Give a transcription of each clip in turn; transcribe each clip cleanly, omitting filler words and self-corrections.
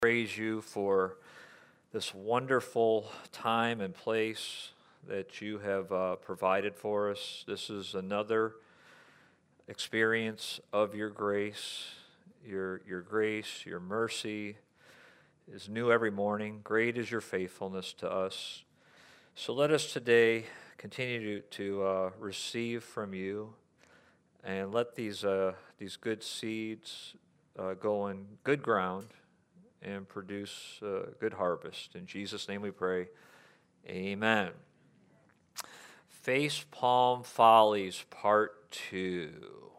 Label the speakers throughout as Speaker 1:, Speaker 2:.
Speaker 1: Praise you for this wonderful time and place that you have provided for us. This is another experience of your grace. Your grace, your mercy is new every morning. Great is your faithfulness to us. So let us today continue to receive from you, and let these good seeds go in good ground and produce good harvest. In Jesus' name we pray, amen. Face Palm Follies, Part 2.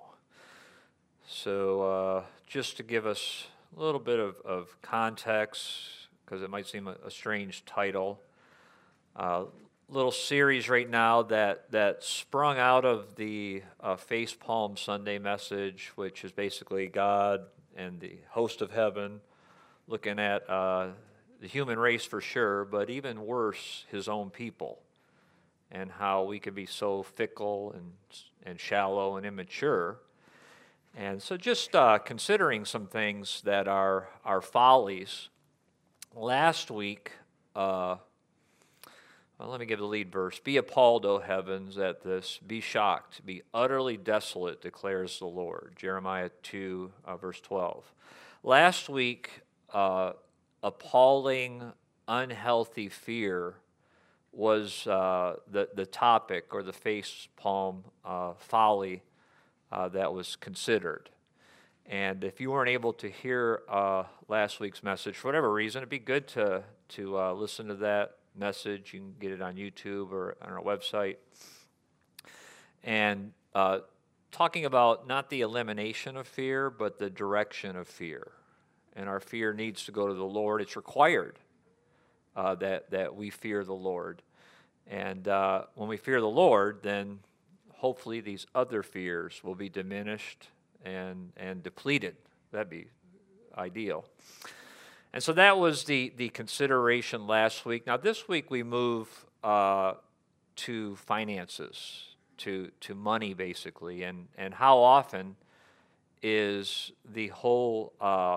Speaker 1: So just to give us a little bit of context, because it might seem a strange title, little series right now that sprung out of the Face Palm Sunday message, which is basically God and the host of heaven, looking at the human race for sure, but even worse, his own people, and how we can be so fickle and shallow and immature. And so just considering some things that are follies. Last week, well, let me give the lead verse. Be appalled, O heavens, at this. Be shocked. Be utterly desolate, declares the Lord. Jeremiah 2, verse 12. Last week, appalling, unhealthy fear was the topic, or the face palm folly that was considered. And if you weren't able to hear last week's message for whatever reason, it'd be good to listen to that message. You can get it on YouTube or on our website. And talking about not the elimination of fear, but the direction of fear. And our fear needs to go to the Lord. It's required that we fear the Lord. And when we fear the Lord, then hopefully these other fears will be diminished and depleted. That'd be ideal. And so that was the consideration last week. Now this week we move to finances, to money basically, and how often is the whole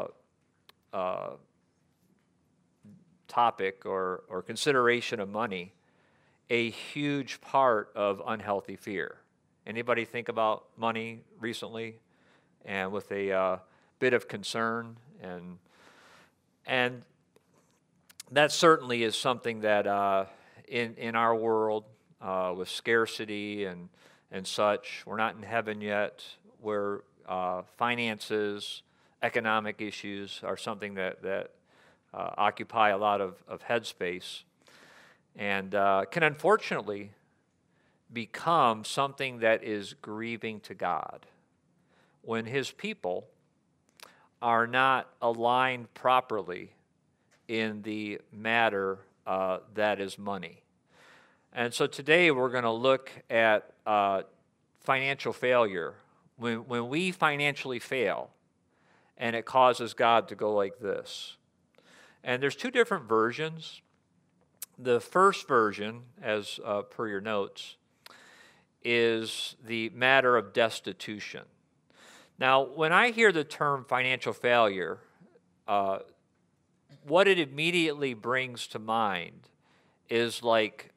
Speaker 1: topic or consideration of money a huge part of unhealthy fear. Anybody think about money recently, and with a bit of concern, and that certainly is something that in our world with scarcity and such, we're not in heaven yet, where finances, economic issues are something that occupy a lot of headspace, and can unfortunately become something that is grieving to God when his people are not aligned properly in the matter that is money. And so today we're going to look at financial failure. When we financially fail, and it causes God to go like this. And there's two different versions. The first version, as per your notes, is the matter of destitution. Now, when I hear the term financial failure, what it immediately brings to mind is like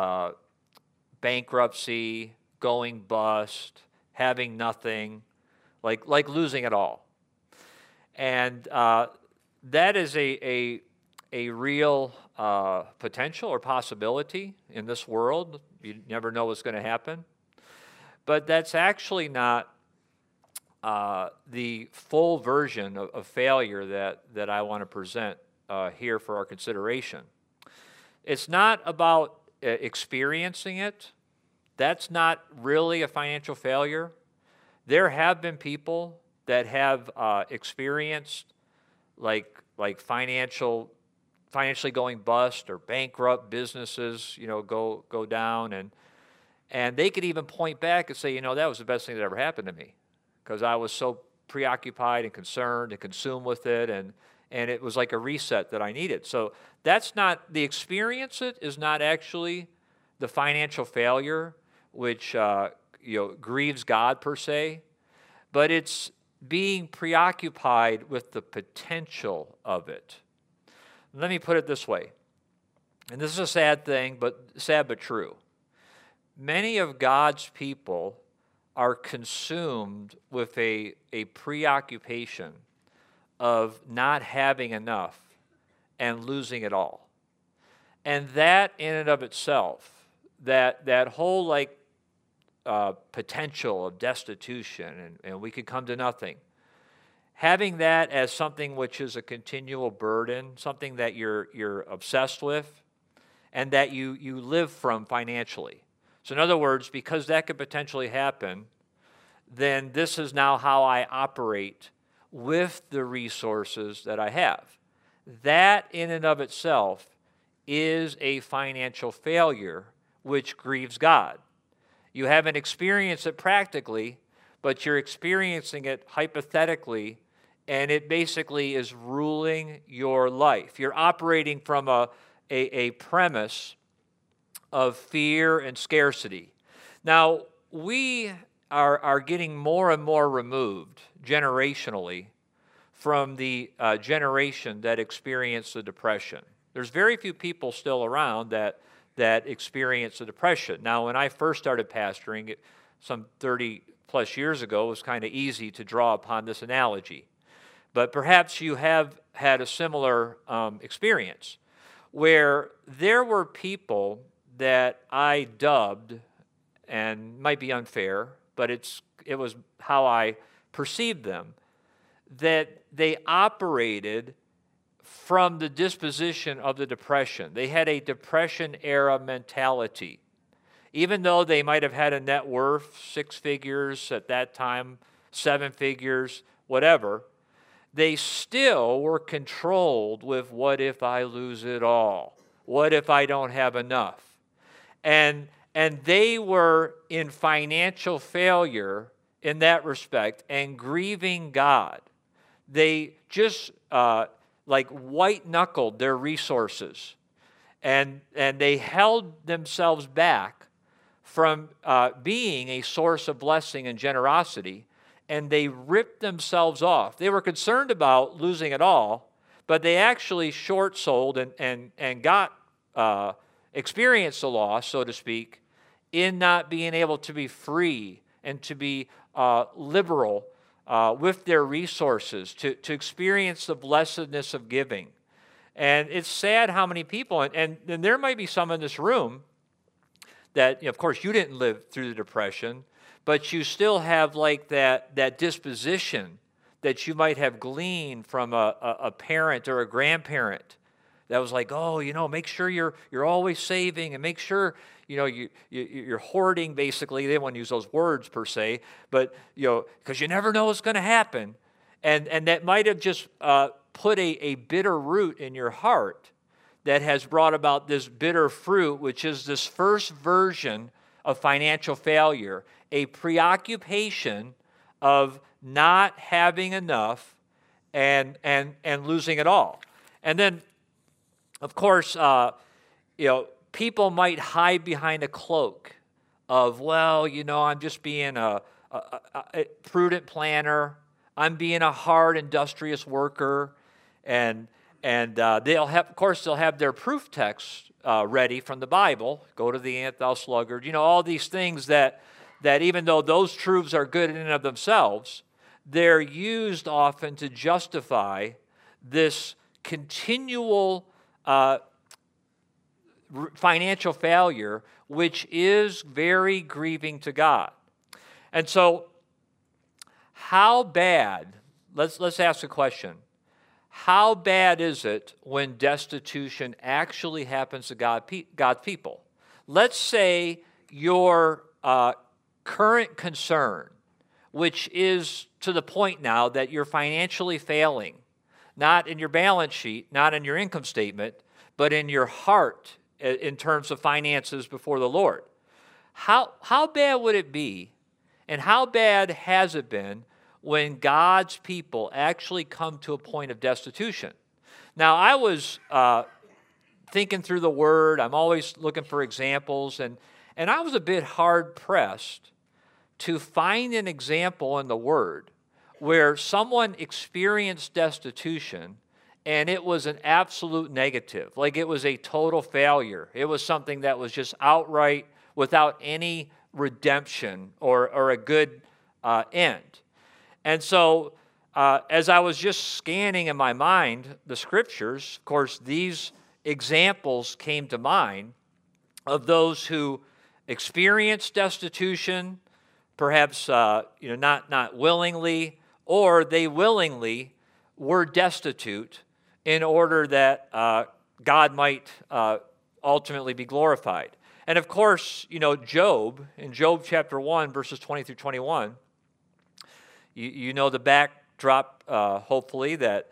Speaker 1: bankruptcy, going bust, having nothing, like losing it all. And that is a real potential or possibility in this world. You never know what's going to happen. But that's actually not the full version of failure that I want to present here for our consideration. It's not about experiencing it. That's not really a financial failure. There have been people that have experienced like financially going bust or bankrupt, businesses, go down, and they could even point back and say, that was the best thing that ever happened to me, because I was so preoccupied and concerned and consumed with it, and it was like a reset that I needed. So that's not, the experience it is not actually the financial failure, which grieves God per se, but it's being preoccupied with the potential of it Let me put it this way, and this is a sad thing, but sad but true. Many of God's people are consumed with a preoccupation of not having enough and losing it all. And that in and of itself, that whole potential of destitution, and we could come to nothing, having that as something which is a continual burden, something that you're obsessed with, and that you live from financially. So in other words, because that could potentially happen, then this is now how I operate with the resources that I have. That in and of itself is a financial failure which grieves God. You haven't experienced it practically, but you're experiencing it hypothetically, and it basically is ruling your life. You're operating from a premise of fear and scarcity. Now, we are getting more and more removed generationally from the generation that experienced the Depression. There's very few people still around that experienced the Depression. Now, when I first started pastoring some 30 plus years ago, it was kind of easy to draw upon this analogy. But perhaps you have had a similar experience where there were people that I dubbed, and might be unfair, but it was how I perceived them, that they operated from the disposition of the Depression. They had a Depression-era mentality. Even though they might have had a net worth, 6 figures at that time, 7 figures, whatever, they still were controlled with, what if I lose it all? What if I don't have enough? And they were in financial failure in that respect and grieving God. They just white-knuckled their resources, and they held themselves back from being a source of blessing and generosity, and they ripped themselves off. They were concerned about losing it all, but they actually short-sold and got experienced the loss, so to speak, in not being able to be free and to be liberal with their resources, to experience the blessedness of giving. And it's sad how many people, and there might be some in this room that, of course, you didn't live through the Depression, but you still have that disposition that you might have gleaned from a parent or a grandparent that was like, oh, make sure you're always saving, and make sure you're hoarding. Basically, they didn't want to use those words per se, but because you never know what's going to happen, and that might have just put a bitter root in your heart that has brought about this bitter fruit, which is this first version of financial failure, a preoccupation of not having enough and losing it all. And then, of course, people might hide behind a cloak of, well, I'm just being a prudent planner. I'm being a hard, industrious worker, and they'll have their proof text ready from the Bible. Go to the ant, thou sluggard. All these things that even though those truths are good in and of themselves, they're used often to justify this continual financial failure, which is very grieving to God. And so, how bad? Let's ask a question. How bad is it when destitution actually happens to God's people? Let's say your current concern, which is to the point now that you're financially failing, not in your balance sheet, not in your income statement, but in your heart in terms of finances before the Lord. How bad would it be, and how bad has it been when God's people actually come to a point of destitution? Now, I was thinking through the Word. I'm always looking for examples, and I was a bit hard-pressed to find an example in the Word where someone experienced destitution and it was an absolute negative. Like it was a total failure. It was something that was just outright without any redemption or a good end. And so as I was just scanning in my mind the scriptures, of course, these examples came to mind of those who experienced destitution, perhaps not willingly, or they willingly were destitute in order that God might ultimately be glorified. And of course, Job, in Job chapter 1, verses 20 through 21, you know the backdrop, hopefully, that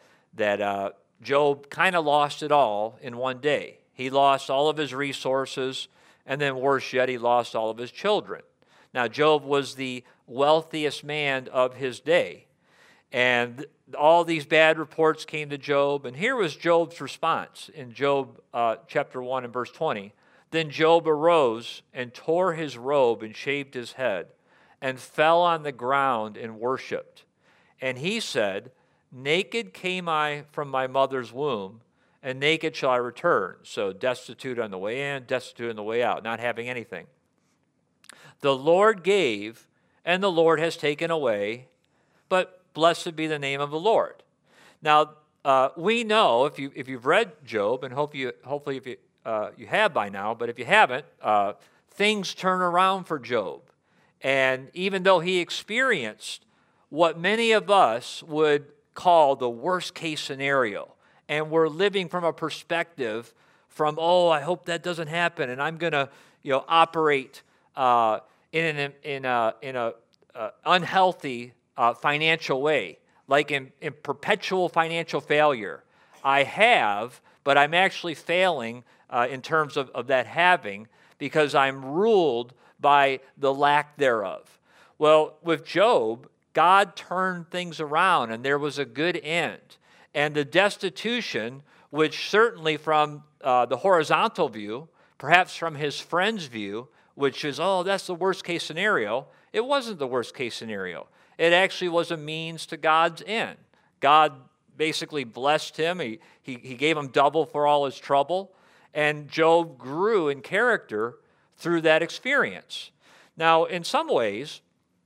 Speaker 1: Job kind of lost it all in one day. He lost all of his resources, and then worse yet, he lost all of his children. Now, Job was the wealthiest man of his day, and all these bad reports came to Job, and here was Job's response in Job chapter 1 and verse 20. Then Job arose and tore his robe and shaved his head and fell on the ground and worshipped. And he said, naked came I from my mother's womb, and naked shall I return. So destitute on the way in, destitute on the way out, not having anything. The Lord gave, and the Lord has taken away, but blessed be the name of the Lord. Now, we know, if you've read Job, and hopefully if you have by now, but if you haven't, things turn around for Job. And even though he experienced what many of us would call the worst case scenario, and we're living from a perspective from, I hope that doesn't happen, and I'm going to operate in an unhealthy financial way, like in perpetual financial failure. I have, but I'm actually failing in terms of that having, because I'm ruled by the lack thereof. Well, with Job, God turned things around, and there was a good end. And the destitution, which certainly from the horizontal view, perhaps from his friend's view, which is, that's the worst case scenario, it wasn't the worst case scenario. It actually was a means to God's end. God basically blessed him. He gave him double for all his trouble. And Job grew in character through that experience. Now, in some ways,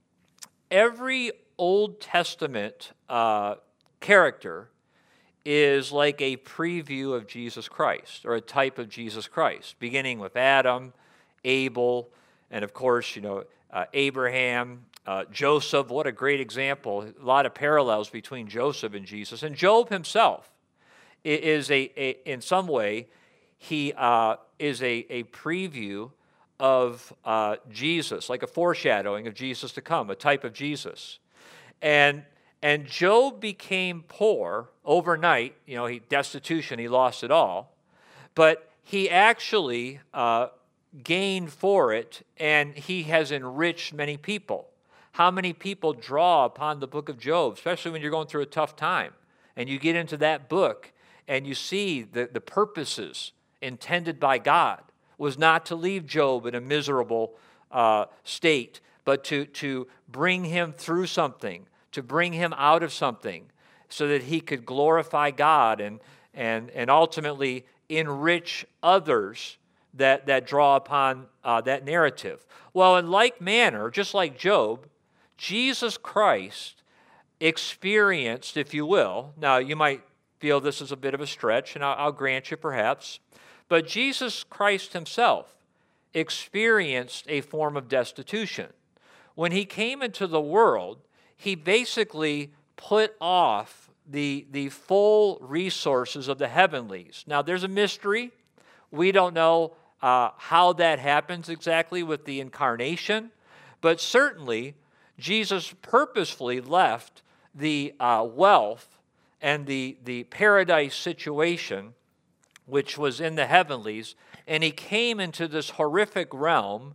Speaker 1: every Old Testament character is like a preview of Jesus Christ, or a type of Jesus Christ, beginning with Adam, Abel, and of course, Abraham, Joseph. What a great example. A lot of parallels between Joseph and Jesus. And Job himself is in some way, he is a preview of Jesus, like a foreshadowing of Jesus to come, a type of Jesus. And Job became poor overnight. Destitution, he lost it all. But he actually gained for it, and he has enriched many people. How many people draw upon the book of Job, especially when you're going through a tough time, and you get into that book, and you see the purposes intended by God was not to leave Job in a miserable state, but to bring him through something, to bring him out of something, so that he could glorify God and ultimately enrich others that draw upon that narrative. Well, in like manner, just like Job, Jesus Christ experienced, if you will, now you might feel this is a bit of a stretch, and I'll grant you perhaps, but Jesus Christ himself experienced a form of destitution. When he came into the world, he basically put off the full resources of the heavenlies. Now, there's a mystery. We don't know how that happens exactly with the incarnation, but certainly Jesus purposefully left the wealth and the paradise situation, which was in the heavenlies, and he came into this horrific realm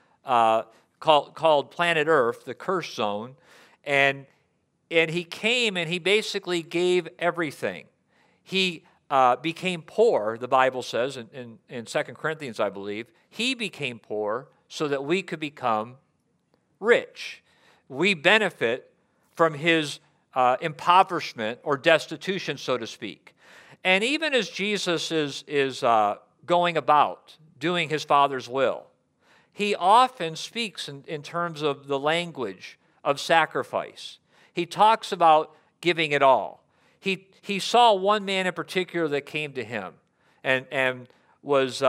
Speaker 1: called planet Earth, the curse zone, and he came and he basically gave everything. He became poor, the Bible says in 2 Corinthians, I believe. He became poor so that we could become rich. We benefit from his impoverishment or destitution, so to speak. And even as Jesus is going about doing his Father's will, he often speaks in terms of the language of sacrifice. He talks about giving it all. He saw one man in particular that came to him and was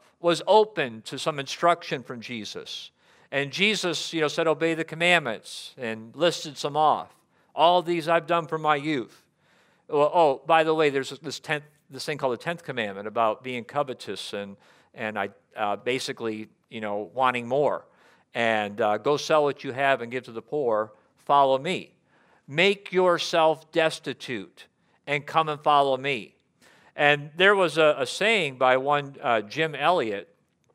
Speaker 1: open to some instruction from Jesus. And Jesus, said, obey the commandments, and listed some off. All these I've done from my youth. Well, oh, by the way, there's this thing called the 10th commandment about being covetous and basically, wanting more. And go sell what you have and give to the poor. Follow me. Make yourself destitute and come and follow me. And there was a saying by one Jim Elliot,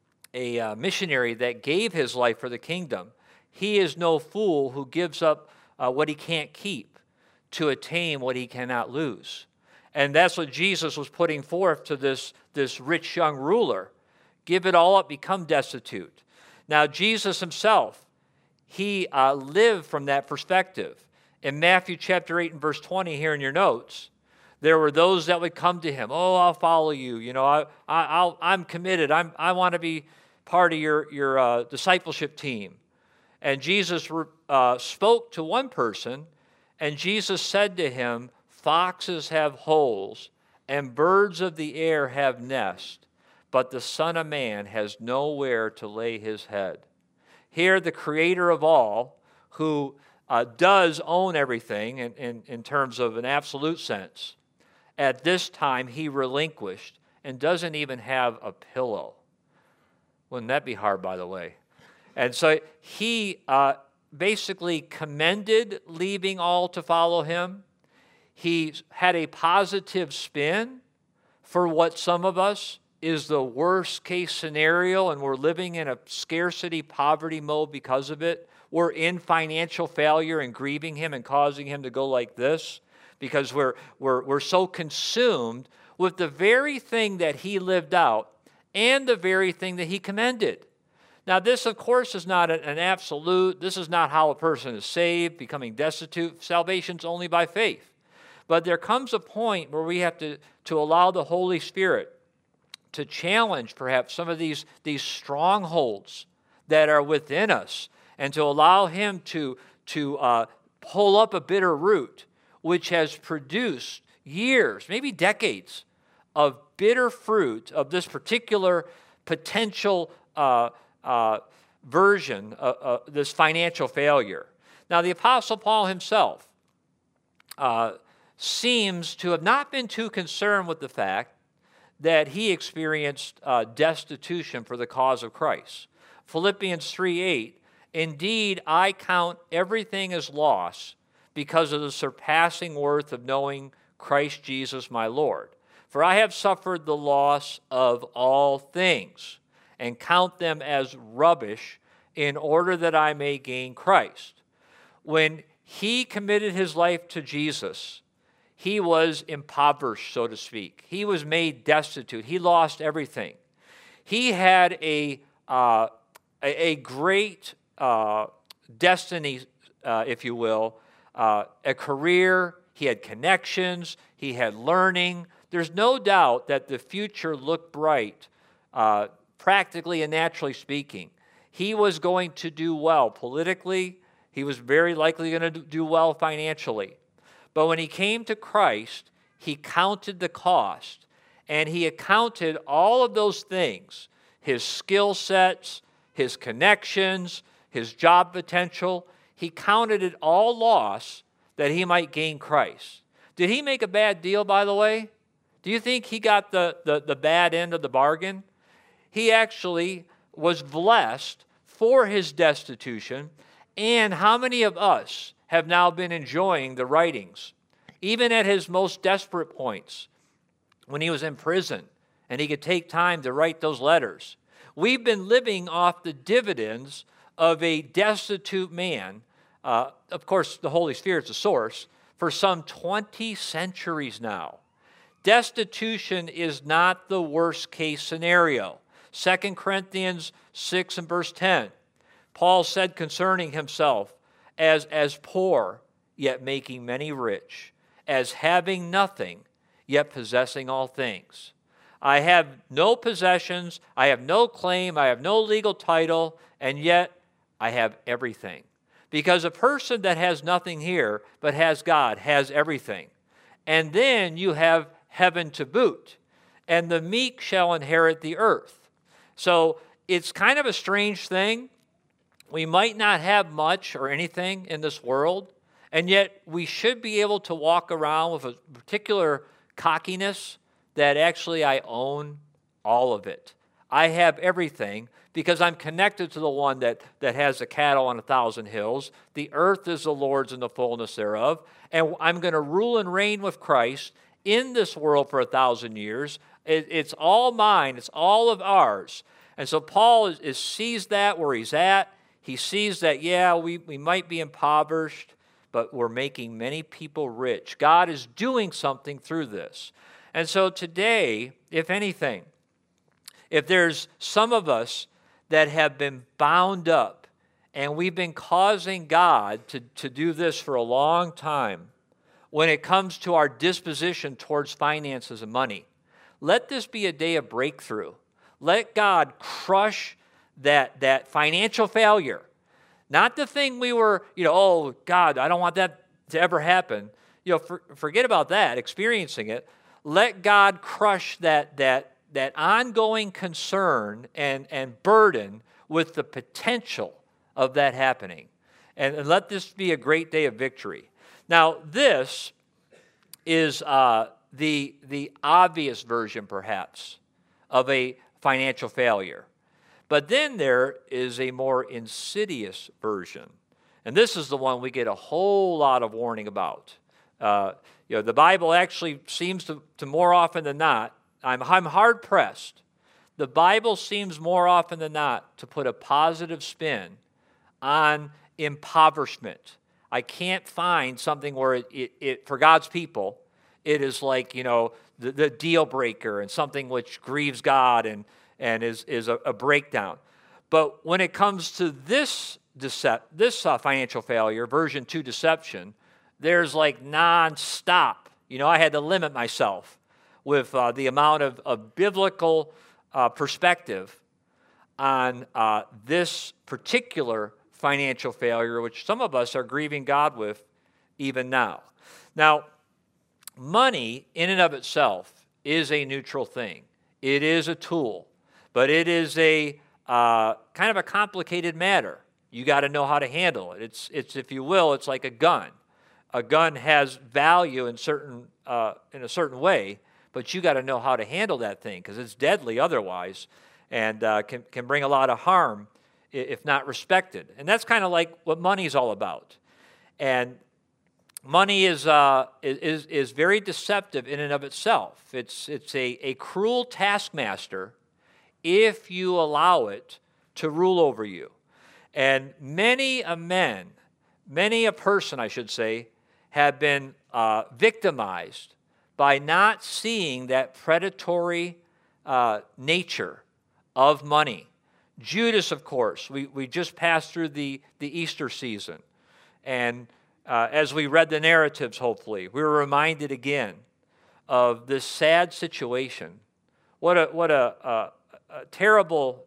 Speaker 1: a missionary that gave his life for the kingdom. He is no fool who gives up what he can't keep to attain what he cannot lose. And that's what Jesus was putting forth to this rich young ruler. Give it all up, become destitute. Now, Jesus himself, he lived from that perspective. In Matthew chapter 8 and verse 20 here in your notes, there were those that would come to him. Oh, I'll follow you. I'm committed. I want to be part of your discipleship team. And Jesus spoke to one person, and Jesus said to him, foxes have holes, and birds of the air have nests, but the Son of Man has nowhere to lay his head. Here, the Creator of all, who does own everything in terms of an absolute sense, at this time he relinquished and doesn't even have a pillow. Wouldn't that be hard, by the way? And so he basically commended leaving all to follow him. He had a positive spin for what some of us is the worst case scenario, and we're living in a scarcity, poverty mode because of it. We're in financial failure and grieving him and causing him to go like this because we're so consumed with the very thing that he lived out and the very thing that he commended. Now, this, of course, is not an absolute. This is not how a person is saved, becoming destitute. Salvation's only by faith. But there comes a point where we have to allow the Holy Spirit to challenge perhaps some of these strongholds that are within us and to allow him to pull up a bitter root which has produced years, maybe decades, of bitter fruit of this particular potential version of this financial failure. Now, the Apostle Paul himself seems to have not been too concerned with the fact that he experienced destitution for the cause of Christ. Philippians 3:8, indeed, I count everything as loss because of the surpassing worth of knowing Christ Jesus my Lord. For I have suffered the loss of all things and count them as rubbish in order that I may gain Christ. When he committed his life to Jesus, he was impoverished, so to speak. He was made destitute. He lost everything. He had a great destiny, if you will, a career. He had connections. He had learning. There's no doubt that the future looked bright, practically and naturally speaking. He was going to do well politically. He was very likely going to do well financially. But when he came to Christ, he counted the cost, and he accounted all of those things, his skill sets, his connections, his job potential. He counted it all loss that he might gain Christ. Did he make a bad deal, by the way? Do you think he got the bad end of the bargain? He actually was blessed for his destitution. And how many of us have now been enjoying the writings, even at his most desperate points, when he was in prison and he could take time to write those letters? We've been living off the dividends of a destitute man. Of course, the Holy Spirit's the source, for some 20 centuries now. Destitution is not the worst case scenario. 2 Corinthians 6 and verse 10, Paul said concerning himself, as poor, yet making many rich, as having nothing, yet possessing all things. I have no possessions, I have no claim, I have no legal title, and yet I have everything. Because a person that has nothing here but has God has everything. And then you have heaven to boot, and the meek shall inherit the earth. So it's kind of a strange thing. We might not have much or anything in this world, and yet we should be able to walk around with a particular cockiness that actually I own all of it. I have everything because I'm connected to the one that has the cattle on 1,000 hills. The earth is the Lord's and the fullness thereof. And I'm going to rule and reign with Christ in this world for 1,000 years. It's all mine. It's all of ours. And so Paul sees that where he's at. He sees that, yeah, we might be impoverished, but we're making many people rich. God is doing something through this. And so today, if anything, if there's some of us that have been bound up and we've been causing God to do this for a long time when it comes to our disposition towards finances and money, let this be a day of breakthrough. Let God crush that financial failure. Not the thing we were, oh, God, I don't want that to ever happen. Forget about that, experiencing it. Let God crush that ongoing concern and burden with the potential of that happening. And let this be a great day of victory. Now, this is the obvious version, perhaps, of a financial failure. But then there is a more insidious version. And this is the one we get a whole lot of warning about. The Bible actually seems to more often than not, I'm hard-pressed. The Bible seems more often than not to put a positive spin on impoverishment. I can't find something where it for God's people, it is like, the deal breaker and something which grieves God and is a breakdown. But when it comes to this financial failure, version 2 deception, there's like nonstop. I had to limit myself with the amount of biblical perspective on this particular financial failure, which some of us are grieving God with even now. Now, money in and of itself is a neutral thing. It is a tool, but it is a kind of a complicated matter. You got to know how to handle it. It's if you will, it's like a gun. A gun has value in a certain way, but you got to know how to handle that thing because it's deadly otherwise, and can bring a lot of harm if not respected. And that's kind of like what money is all about. And money is very deceptive in and of itself. It's a cruel taskmaster if you allow it to rule over you. And many a person, I should say, have been victimized by not seeing that predatory nature of money. Judas, of course, we just passed through the Easter season. And as we read the narratives, hopefully, we were reminded again of this sad situation. What a terrible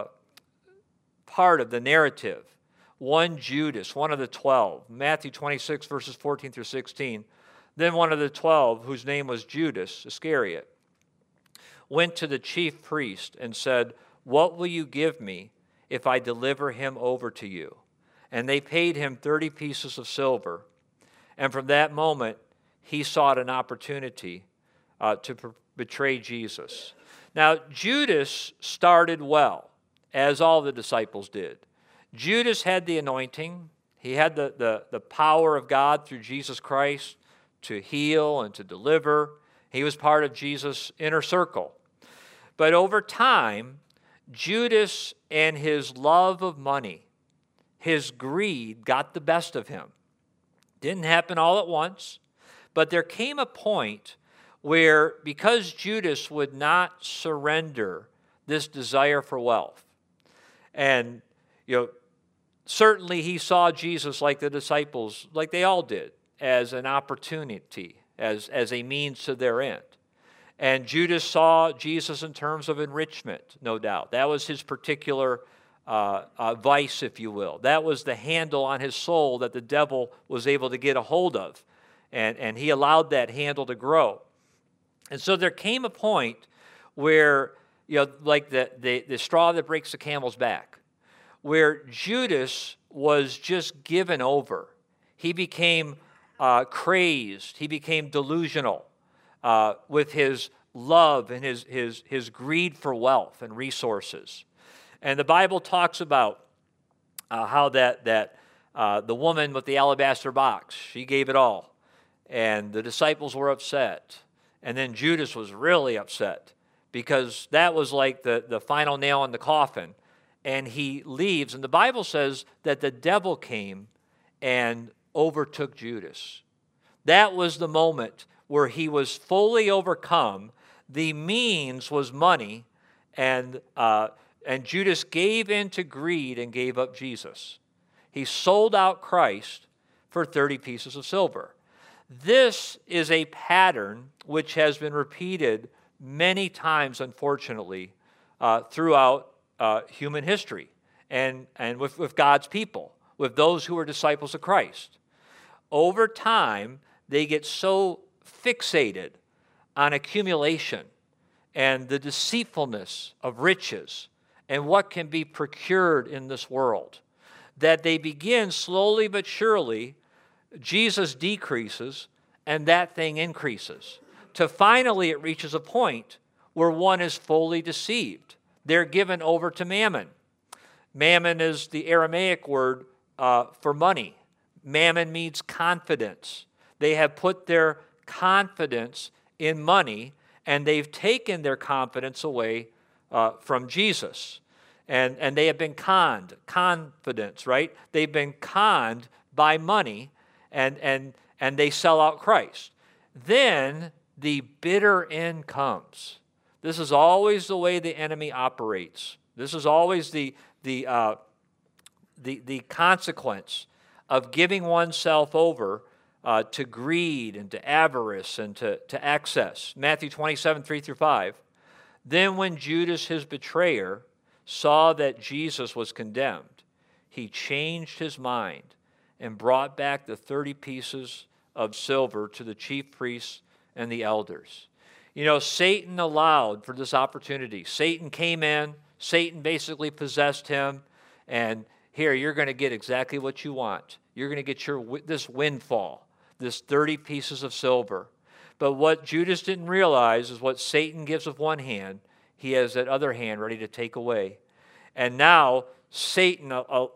Speaker 1: part of the narrative. One Judas, one of the 12, Matthew 26, verses 14 through 16. Then one of the 12, whose name was Judas Iscariot, went to the chief priest and said, "What will you give me if I deliver him over to you?" And they paid him 30 pieces of silver. And from that moment, he sought an opportunity to betray Jesus. Now, Judas started well, as all the disciples did. Judas had the anointing. He had the power of God through Jesus Christ to heal and to deliver. He was part of Jesus' inner circle. But over time, Judas and his love of money, his greed got the best of him. Didn't happen all at once, but there came a point where, because Judas would not surrender this desire for wealth, and certainly he saw Jesus, like the disciples, like they all did, as an opportunity, as a means to their end. And Judas saw Jesus in terms of enrichment, no doubt. That was his particular vice, if you will. That was the handle on his soul that the devil was able to get a hold of. And he allowed that handle to grow. And so there came a point where, like the straw that breaks the camel's back, where Judas was just given over. He became crazed. He became delusional with his love and his greed for wealth and resources. And the Bible talks about how that the woman with the alabaster box, she gave it all. And the disciples were upset. And then Judas was really upset because that was like the final nail in the coffin. And he leaves. And the Bible says that the devil came and overtook Judas. That was the moment where he was fully overcome. The means was money, and Judas gave in to greed and gave up Jesus. He sold out Christ for 30 pieces of silver. This is a pattern which has been repeated many times, unfortunately, throughout human history and with God's people, with those who are disciples of Christ. Over time, they get so fixated on accumulation and the deceitfulness of riches and what can be procured in this world that they begin slowly but surely. Jesus decreases and that thing increases, to finally it reaches a point where one is fully deceived. They're given over to mammon. Mammon is the Aramaic word for money. Mammon means confidence. They have put their confidence in money, and they've taken their confidence away from Jesus. And they have been conned, confidence, right? They've been conned by money, and they sell out Christ. Then the bitter end comes. This is always the way the enemy operates. This is always the consequence of giving oneself over to greed and to avarice and to excess. Matthew 27, 3-5. Then when Judas, his betrayer, saw that Jesus was condemned, he changed his mind and brought back the 30 pieces of silver to the chief priests and the elders. Satan allowed for this opportunity. Satan came in. Satan basically possessed him. And here, you're going to get exactly what you want. You're going to get this windfall, this 30 pieces of silver. But what Judas didn't realize is what Satan gives with one hand, he has that other hand ready to take away. And now Satan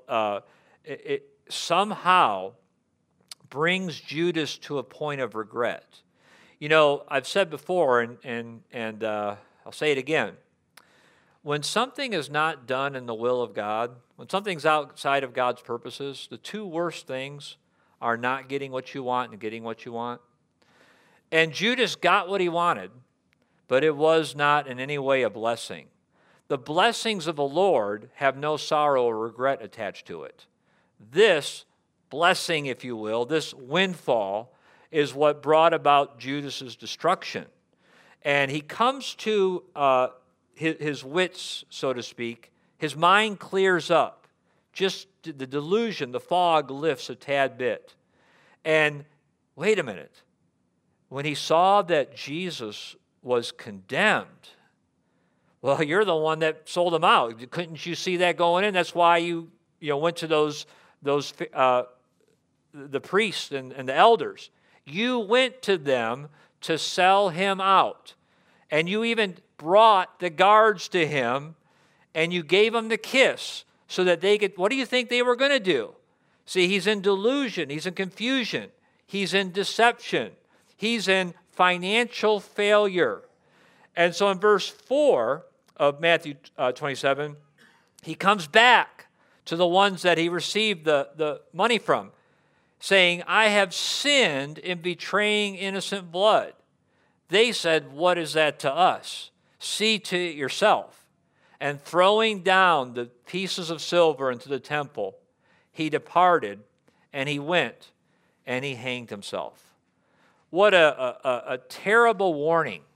Speaker 1: somehow brings Judas to a point of regret. I've said before, and I'll say it again. When something is not done in the will of God, when something's outside of God's purposes, the two worst things are not getting what you want and getting what you want. And Judas got what he wanted, but it was not in any way a blessing. The blessings of the Lord have no sorrow or regret attached to it. This blessing, if you will, this windfall, is what brought about Judas's destruction. And he comes to his wits, so to speak. His mind clears up. Just the delusion, the fog lifts a tad bit. And wait a minute. When he saw that Jesus was condemned, well, you're the one that sold him out. Couldn't you see that going in? That's why you went to those the priests and the elders. You went to them to sell him out. And you even brought the guards to him, and you gave him the kiss so that they could, what do you think they were going to do? See, he's in delusion. He's in confusion. He's in deception. He's in financial failure. And so in verse 4 of Matthew 27, he comes back to the ones that he received the money from, saying, I have sinned in betraying innocent blood. They said, what is that to us? See to it yourself. And throwing down the pieces of silver into the temple, he departed, and he went, and he hanged himself. What a terrible warning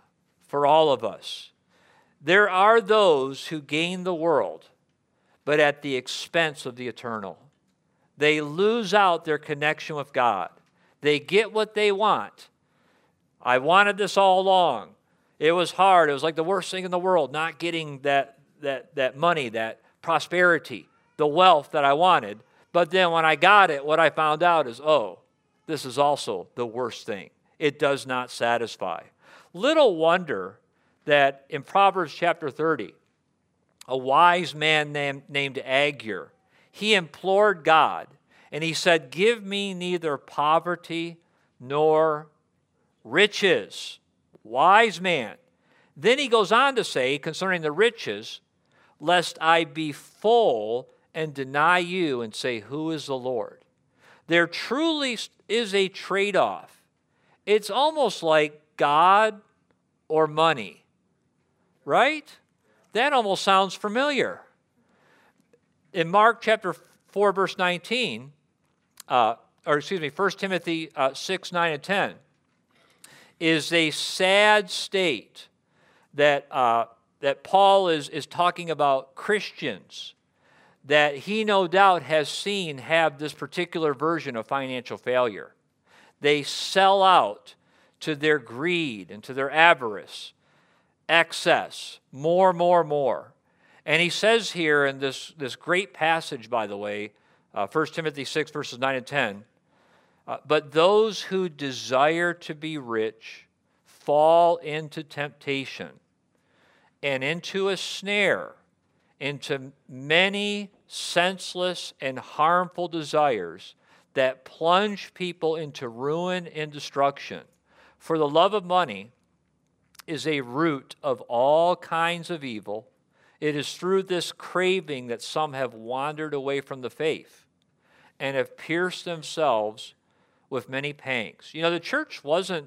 Speaker 1: for all of us. There are those who gain the world, but at the expense of the eternal. They lose out their connection with God. They get what they want. I wanted this all along. It was hard. It was like the worst thing in the world, not getting that money, that prosperity, the wealth that I wanted. But then when I got it, what I found out is, oh, this is also the worst thing. It does not satisfy. Little wonder that in Proverbs chapter 30, a wise man named Agur, he implored God, and he said, give me neither poverty nor riches. Wise man. Then he goes on to say concerning the riches, lest I be full and deny you and say, who is the Lord? There truly is a trade-off. It's almost like God or money, right? That almost sounds familiar. In Mark chapter 4, verse 19, 1 Timothy 6, 9, and 10, is a sad state that Paul is talking about Christians that he no doubt has seen have this particular version of financial failure. They sell out to their greed and to their avarice, excess, more. And he says here in this great passage, by the way, 1 Timothy 6, verses 9 and 10, but those who desire to be rich fall into temptation and into a snare, into many senseless and harmful desires that plunge people into ruin and destruction. For the love of money is a root of all kinds of evil. It is through this craving that some have wandered away from the faith and have pierced themselves with many pangs. You know, the church wasn't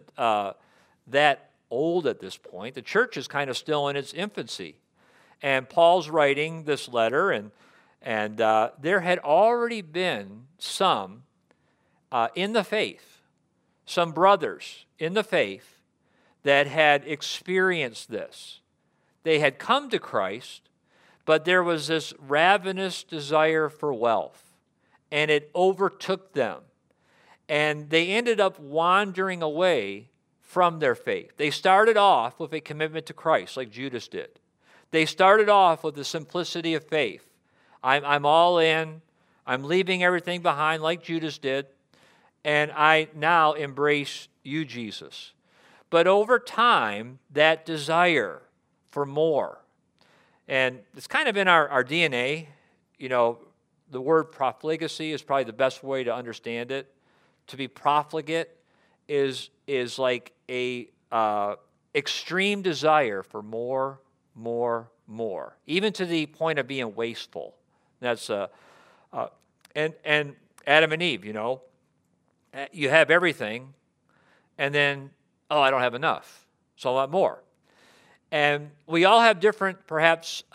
Speaker 1: that old at this point. The church is kind of still in its infancy. And Paul's writing this letter, and there had already been some in the faith, some brothers in the faith that had experienced this. They had come to Christ, but there was this ravenous desire for wealth, and it overtook them. And they ended up wandering away from their faith. They started off with a commitment to Christ, like Judas did. They started off with the simplicity of faith. I'm all in. I'm leaving everything behind, like Judas did. And I now embrace you, Jesus. But over time, that desire for more, and it's kind of in our DNA. You know, the word profligacy is probably the best way to understand it. To be profligate is like a extreme desire for more, even to the point of being wasteful. That's and Adam and Eve. You know, you have everything, and then I don't have enough, so I want more. And we all have different, perhaps,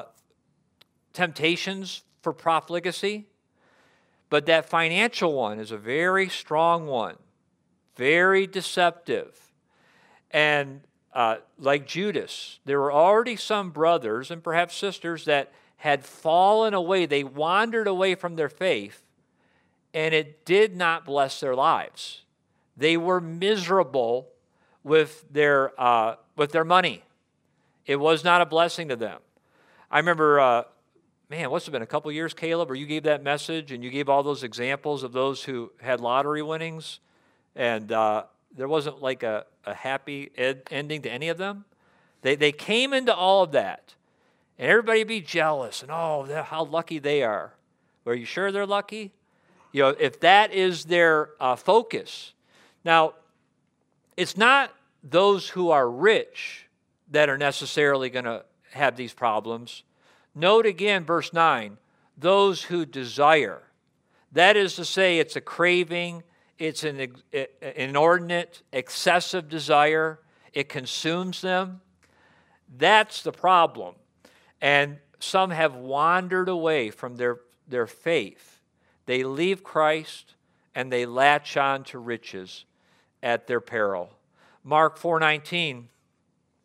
Speaker 1: temptations for profligacy. But that financial one is a very strong one, very deceptive. And like Judas, there were already some brothers and perhaps sisters that had fallen away. They wandered away from their faith, and it did not bless their lives. They were miserable with their money. It was not a blessing to them. I remember... what's it been, a couple years, Caleb, where you gave that message and you gave all those examples of those who had lottery winnings, and there wasn't like a happy ending to any of them? They came into all of that, and everybody be jealous, and how lucky they are. Are you sure they're lucky? You know, if that is their focus. Now, it's not those who are rich that are necessarily going to have these problems. Note again, verse 9, those who desire. That is to say, it's a craving, it's an inordinate, excessive desire. It consumes them. That's the problem. And some have wandered away from their faith. They leave Christ and they latch on to riches at their peril. Mark 4:19,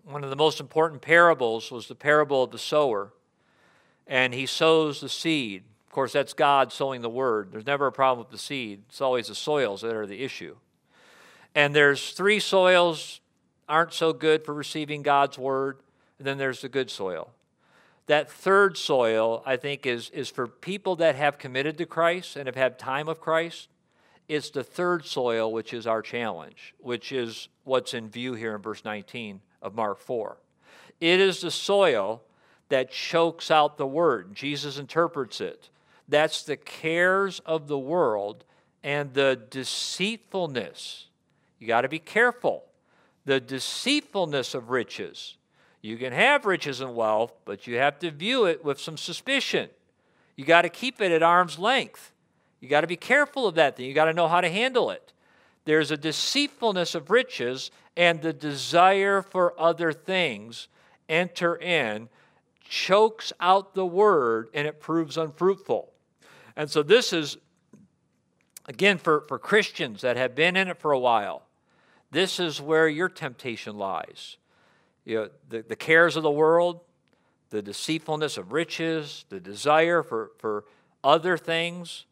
Speaker 1: one of the most important parables was the parable of the sower. And he sows the seed. Of course, that's God sowing the word. There's never a problem with the seed. It's always the soils that are the issue. And there's 3 soils aren't so good for receiving God's word. And then there's the good soil. That third soil, I think, is for people that have committed to Christ and have had time with Christ. It's the third soil, which is our challenge, which is what's in view here in verse 19 of Mark 4. It is the soil that chokes out the word. Jesus interprets it. That's the cares of the world and the deceitfulness. You got to be careful. The deceitfulness of riches. You can have riches and wealth, but you have to view it with some suspicion. You got to keep it at arm's length. You got to be careful of that thing. You got to know how to handle it. There's a deceitfulness of riches, and the desire for other things enter in, chokes out the word, and it proves unfruitful. And so this is, again, for Christians that have been in it for a while, this is where your temptation lies. You know, the cares of the world, the deceitfulness of riches, the desire for other things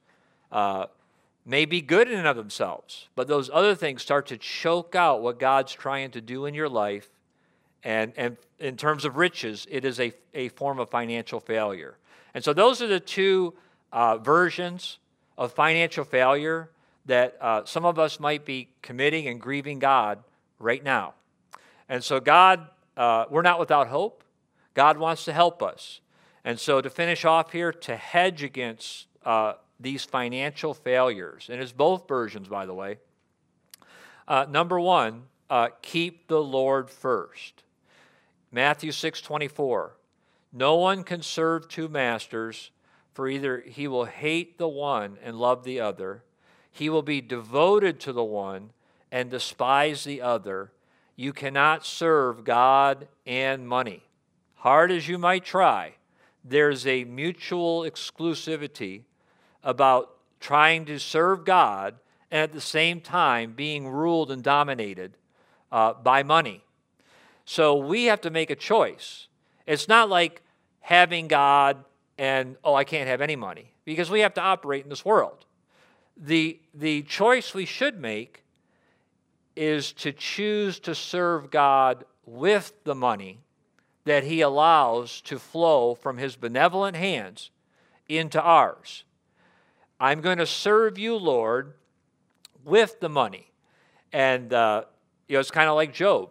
Speaker 1: may be good in and of themselves, but those other things start to choke out what God's trying to do in your life. And in terms of riches, it is a form of financial failure. And so those are the 2 versions of financial failure that some of us might be committing and grieving God right now. And so God, we're not without hope. God wants to help us. And so to finish off here, to hedge against these financial failures, and it's both versions, by the way. Number 1, keep the Lord first. Matthew 6:24. No one can serve 2 masters, for either he will hate the one and love the other, he will be devoted to the one and despise the other. You cannot serve God and money. Hard as you might try, there's a mutual exclusivity about trying to serve God and at the same time being ruled and dominated by money. So we have to make a choice. It's not like having God and, I can't have any money, because we have to operate in this world. The choice we should make is to choose to serve God with the money that he allows to flow from his benevolent hands into ours. I'm going to serve you, Lord, with the money. And it's kind of like Job.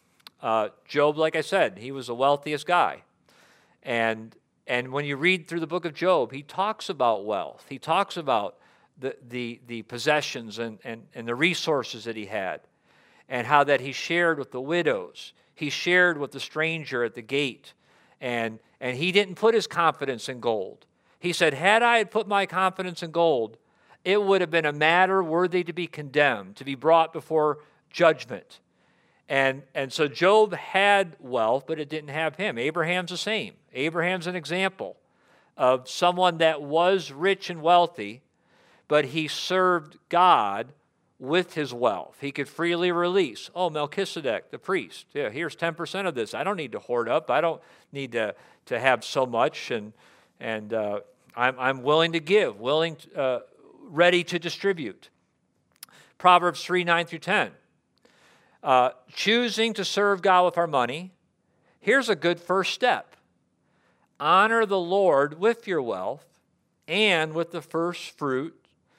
Speaker 1: Job, like I said, he was the wealthiest guy. And when you read through the book of Job, he talks about wealth. He talks about the possessions and the resources that he had, and how that he shared with the widows. He shared with the stranger at the gate, and he didn't put his confidence in gold. He said, had I had put my confidence in gold, it would have been a matter worthy to be condemned, to be brought before judgment. And so Job had wealth, but it didn't have him. Abraham's the same. Abraham's an example of someone that was rich and wealthy, but he served God with his wealth. He could freely release. Melchizedek, the priest, here's 10% of this. I don't need to hoard up. I don't need to have so much, and I'm willing to give, ready to distribute. Proverbs 3:9-10. Choosing to serve God with our money. Here's a good first step. Honor the Lord with your wealth and with the first fruits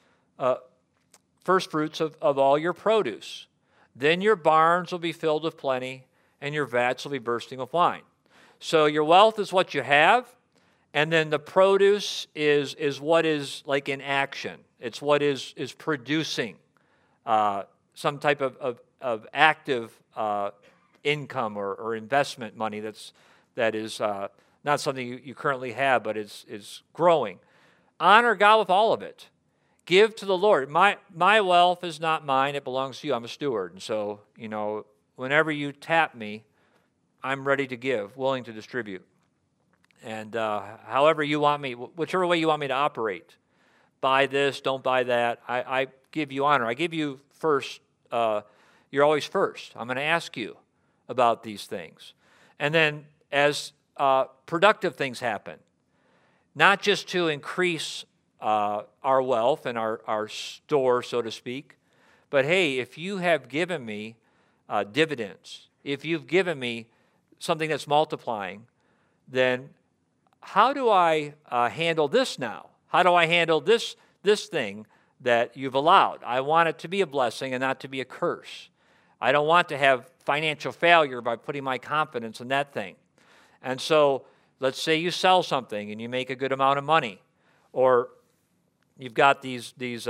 Speaker 1: of all your produce. Then your barns will be filled with plenty, and your vats will be bursting with wine. So your wealth is what you have, and then the produce is what is like in action. It's what is producing some type of active income or investment money that is not something you currently have, but is growing. Honor God with all of it. Give to the Lord. My wealth is not mine. It belongs to you. I'm a steward. And so, whenever you tap me, I'm ready to give, willing to distribute. And however you want me, whichever way you want me to operate, buy this, don't buy that, I give you honor. I give you first. You're always first. I'm going to ask you, about these things. And then as productive things happen, not just to increase our wealth and our store, so to speak, but hey, if you have given me dividends, if you've given me something that's multiplying, then how do I handle this now? How do I handle this thing that you've allowed? I want it to be a blessing and not to be a curse. I don't want to have financial failure by putting my confidence in that thing. And so let's say you sell something and you make a good amount of money, or you've got these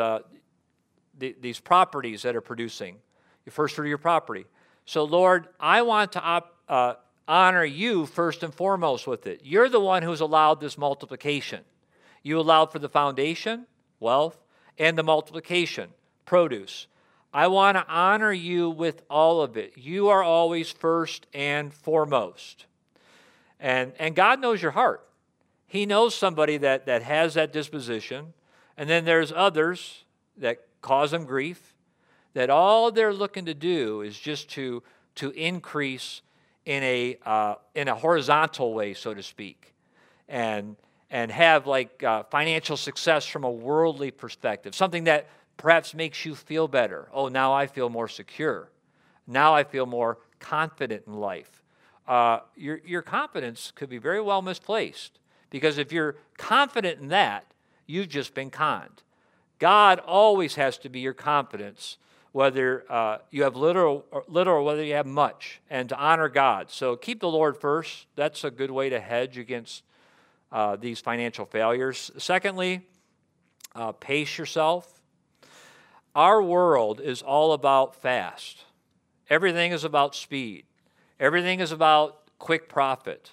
Speaker 1: properties that are producing your first fruit of your property. So Lord, I want to honor you first and foremost with it. You're the one who's allowed this multiplication. You allowed for the foundation, wealth, and the multiplication, produce. I want to honor you with all of it. You are always first and foremost. And God knows your heart. He knows somebody that has that disposition. And then there's others that cause them grief, that all they're looking to do is just to increase in a horizontal way, so to speak, and have like financial success from a worldly perspective, something that perhaps makes you feel better. Oh, now I feel more secure. Now I feel more confident in life. Your confidence could be very well misplaced, because if you're confident in that, you've just been conned. God always has to be your confidence, whether you have little or whether you have much, and to honor God. So keep the Lord first. That's a good way to hedge against these financial failures. Secondly, pace yourself. Our world is all about fast. Everything is about speed. Everything is about quick profit.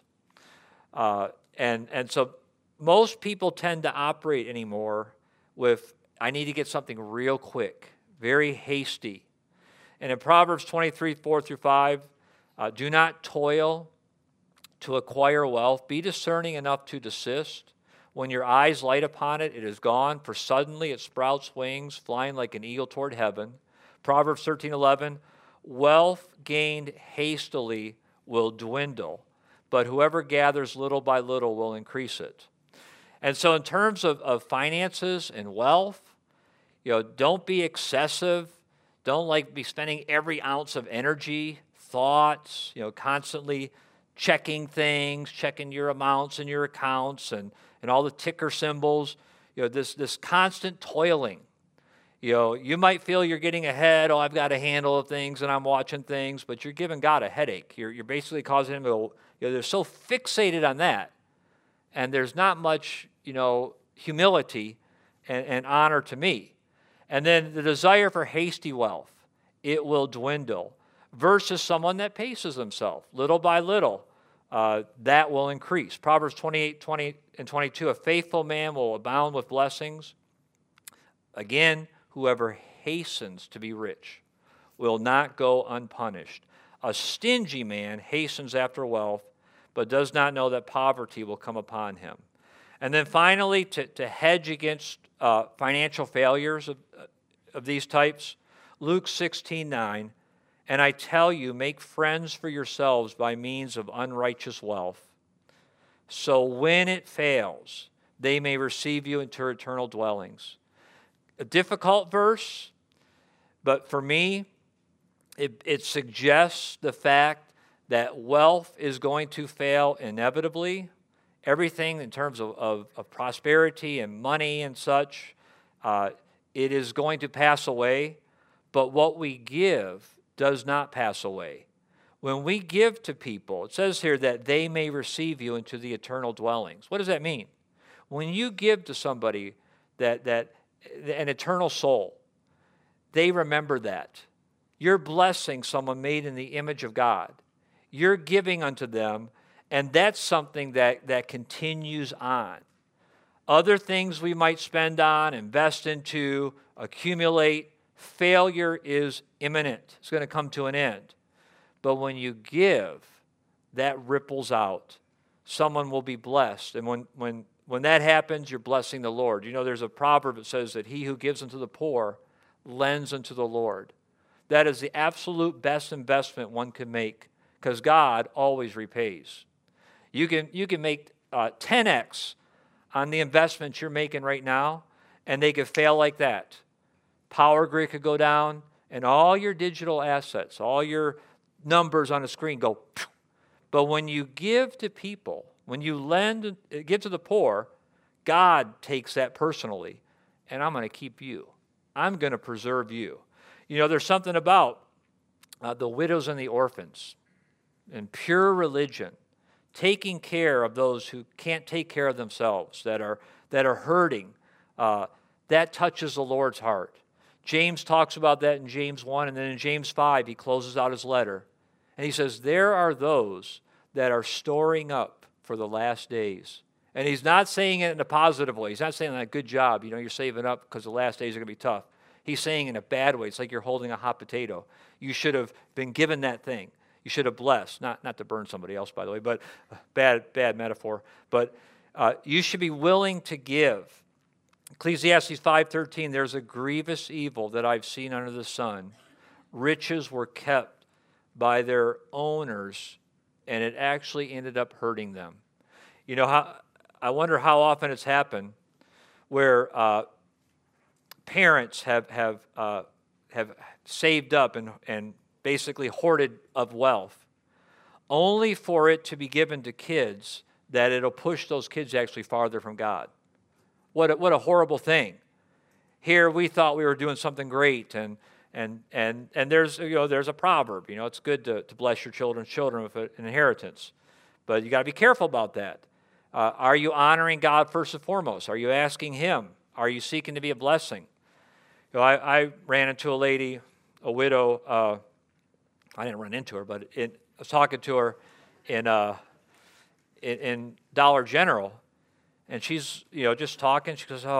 Speaker 1: And so most people tend to operate anymore with, I need to get something real quick, very hasty. And in Proverbs 23, 4-5, do not toil to acquire wealth. Be discerning enough to desist. When your eyes light upon it, it is gone, for suddenly it sprouts wings, flying like an eagle toward heaven. Proverbs 13:11, wealth gained hastily will dwindle, but whoever gathers little by little will increase it. And so in terms of finances and wealth, don't be excessive. Don't be spending every ounce of energy, thoughts, constantly checking things, checking your amounts and your accounts and all the ticker symbols, this constant toiling. You might feel you're getting ahead. Oh, I've got a handle of things and I'm watching things, but you're giving God a headache. You're basically causing him to, they're so fixated on that. And there's not much, humility and honor to me. And then the desire for hasty wealth, it will dwindle, versus someone that paces himself little by little. That will increase. Proverbs 28:20 and 22, a faithful man will abound with blessings. Again, whoever hastens to be rich will not go unpunished. A stingy man hastens after wealth, but does not know that poverty will come upon him. And then finally, to hedge against financial failures of these types, Luke 16:9, and I tell you, make friends for yourselves by means of unrighteous wealth, so when it fails, they may receive you into eternal dwellings. A difficult verse, but for me, it suggests the fact that wealth is going to fail inevitably. Everything in terms of prosperity and money and such, it is going to pass away, but what we give does not pass away. When we give to people, it says here that they may receive you into the eternal dwellings. What does that mean? When you give to somebody that an eternal soul, they remember that. You're blessing someone made in the image of God. You're giving unto them, and that's something that continues on. Other things we might spend on, invest into, accumulate, failure is imminent. It's going to come to an end. But when you give, that ripples out. Someone will be blessed. And when that happens, you're blessing the Lord. There's a proverb that says that he who gives unto the poor lends unto the Lord. That is the absolute best investment one can make because God always repays. You can make 10x on the investments you're making right now, and they could fail like that. Power grid could go down, and all your digital assets, all your numbers on the screen go. Phew. But when you give to people, when you give to the poor, God takes that personally, and I'm going to keep you. I'm going to preserve you. You know, there's something about the widows and the orphans and pure religion, taking care of those who can't take care of themselves, that are hurting. That touches the Lord's heart. James talks about that in James 1, and then in James 5, he closes out his letter. And he says, there are those that are storing up for the last days. And he's not saying it in a positive way. He's not saying, like, good job, you're saving up because the last days are going to be tough. He's saying in a bad way. It's like you're holding a hot potato. You should have been given that thing. You should have blessed. Not to burn somebody else, by the way, but bad metaphor. But you should be willing to give. Ecclesiastes 5:13, there's a grievous evil that I've seen under the sun. Riches were kept by their owners, and it actually ended up hurting them. I wonder how often it's happened where parents have saved up and basically hoarded of wealth, only for it to be given to kids that it'll push those kids actually farther from God. What a horrible thing. Here we thought we were doing something great, and there's a proverb. It's good to bless your children's children with an inheritance, but you got to be careful about that. Are you honoring God first and foremost? Are you asking Him? Are you seeking to be a blessing? I ran into a lady, a widow. I didn't run into her, but I was talking to her in Dollar General. And she's, just talking. She goes,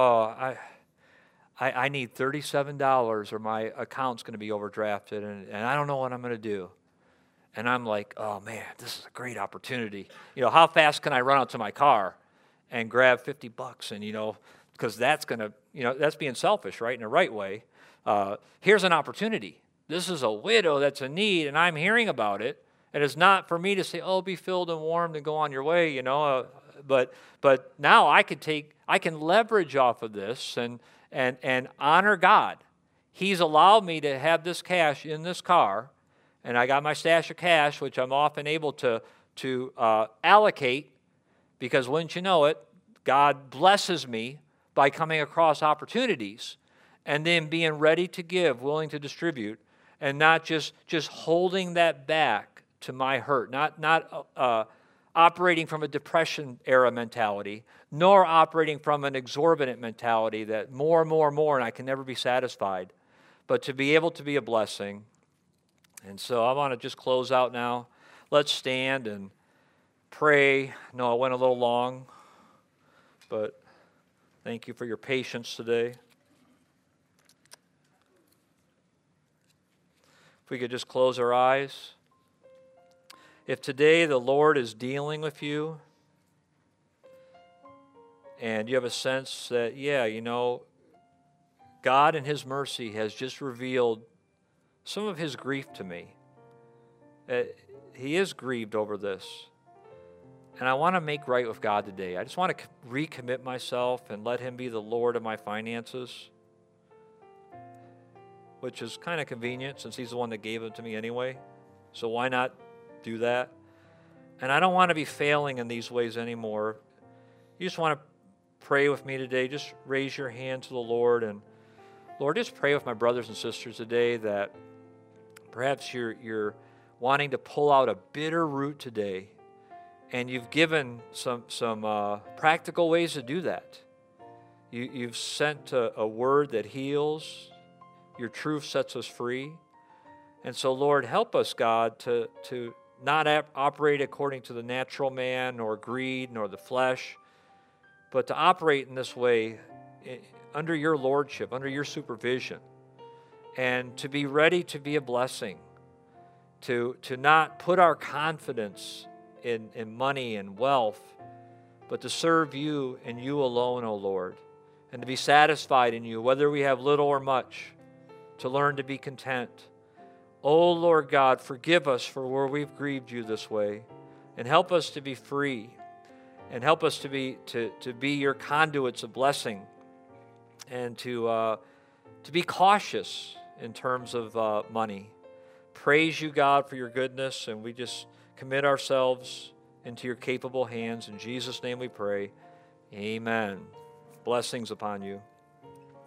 Speaker 1: I need $37 or my account's going to be overdrafted, and I don't know what I'm going to do. And I'm like, oh, man, this is a great opportunity. How fast can I run out to my car and grab $50? And, because that's going to, that's being selfish, right, in the right way. Here's an opportunity. This is a widow that's in need, and I'm hearing about it. And it's not for me to say, oh, be filled and warmed and go on your way, But now I can leverage off of this and honor God. He's allowed me to have this cash in this car, and I got my stash of cash, which I'm often able to allocate, because wouldn't you know it, God blesses me by coming across opportunities and then being ready to give, willing to distribute, and not just holding that back to my hurt, not operating from a Depression-era mentality, nor operating from an exorbitant mentality that more, and I can never be satisfied, but to be able to be a blessing. And so I want to just close out now. Let's stand and pray. No, I went a little long, but thank you for your patience today. If we could just close our eyes. If today the Lord is dealing with you and you have a sense that, God in His mercy has just revealed some of His grief to me. He is grieved over this. And I want to make right with God today. I just want to recommit myself and let Him be the Lord of my finances, which is kind of convenient since He's the one that gave them to me anyway. So why not do that? And I don't want to be failing in these ways anymore. You just want to pray with me today. Just raise your hand to the Lord. And Lord, just pray with my brothers and sisters today that perhaps you're wanting to pull out a bitter root today, and you've given some practical ways to do that. You've sent a word that heals. Your truth sets us free. And so, Lord, help us, God, to not operate according to the natural man, nor greed, nor the flesh, but to operate in this way under your lordship, under your supervision, and to be ready to be a blessing, to not put our confidence in money and wealth, but to serve you and you alone, O Lord, and to be satisfied in you, whether we have little or much, to learn to be content. Oh, Lord God, forgive us for where we've grieved you this way, and help us to be free, and help us to be your conduits of blessing, and to be cautious in terms of money. Praise you, God, for your goodness, and we just commit ourselves into your capable hands. In Jesus' name we pray. Amen. Blessings upon you.